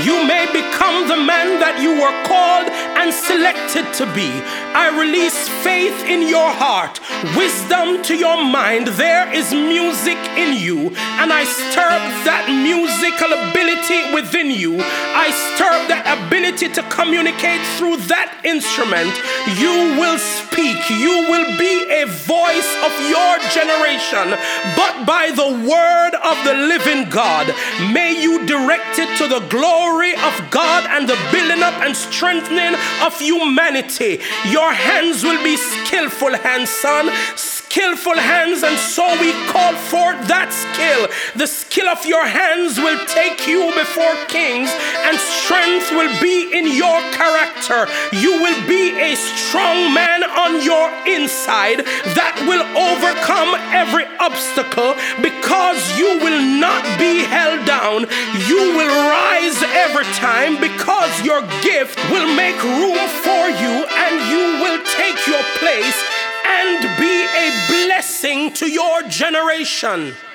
you may become the man that you were called and selected to be. I release faith in your heart, wisdom to your mind. There is music in you, and I stir up that musical ability within you. I stir up that ability to communicate through that instrument. You will speak. You will be a voice of your generation, but by the word of the living God. May you direct it to the glory of God and the building up and strengthening of humanity. Your hands will be skillful hands, son. Skillful hands, and so we call forth that skill. The skill of your hands will take you before kings, and strength will be in your character. You will be a strong man on your inside that will overcome every obstacle, because you will not be held down. You will rise every time, because your gift will make room for you, and you will take your place and be a blessing to your generation.